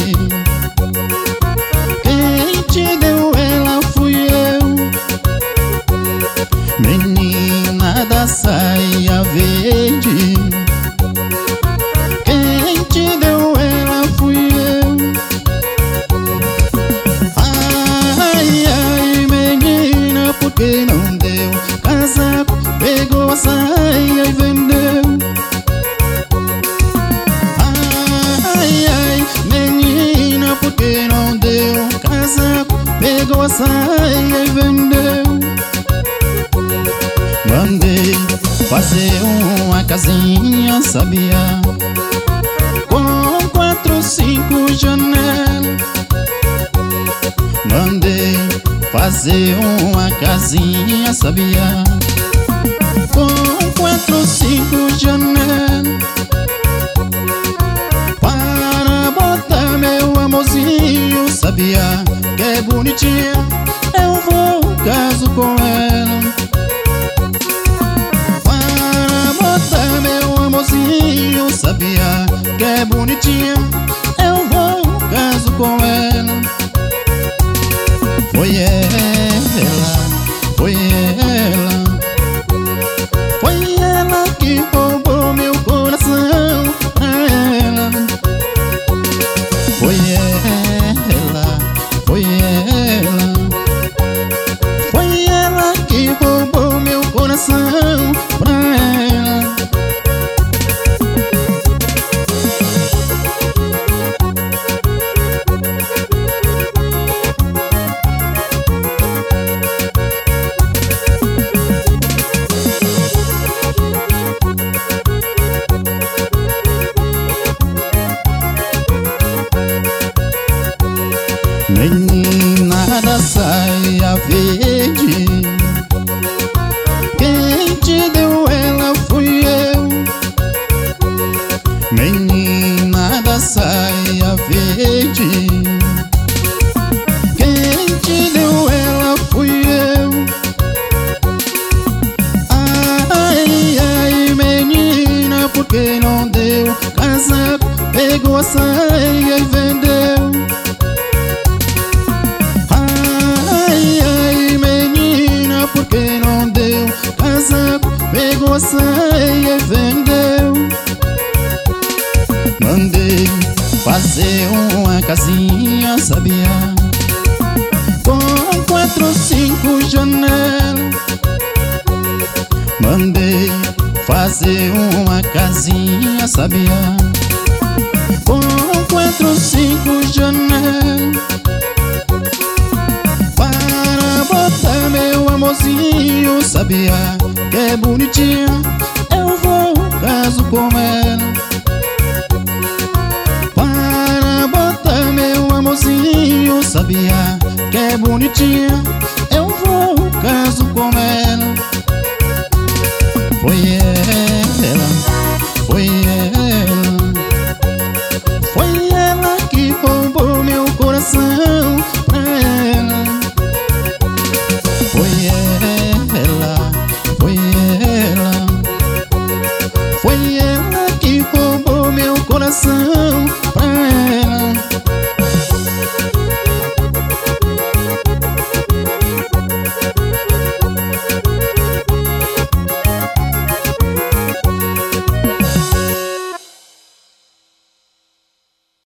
Quem te deu ela fui eu, menina da saia verde. Quem te deu ela fui eu. Ai, ai, menina, por que não deu casaco? Pegou a saia e vendeu. Ai, ai, menina, por que não deu casaco? Pegou a saia e vendeu. Mandei fazer uma casinha, sabia? Com 4, 5 janelas. Mandei fazer uma casinha, sabia? Com 4, 5 janelas. Para botar meu amorzinho, sabia? Que é bonitinha, eu vou caso com ela. Sabia que é bonitinha, eu vou caso com ela. Foi ela, foi ela, foi ela que roubou meu coração pra ela. Foi ela, foi ela, foi ela que roubou meu coração pra ela. Menina da saia verde, quem te deu ela fui eu. Menina da saia verde, quem te deu ela fui eu. Ai, ai, menina, por que não deu casaco? Pegou a saia e vendeu. Por que não deu casaco? Pegou a saia e vendeu. Mandei fazer uma casinha, sabia? Com 4, 5 janelas. Mandei fazer uma casinha, sabia? Com 4, 5 janelas. Meu amorzinho, sabia? Que é bonitinha, eu vou caso com ela. Para botar meu amorzinho, sabia? Que é bonitinha, eu vou caso com ela. Foi ela.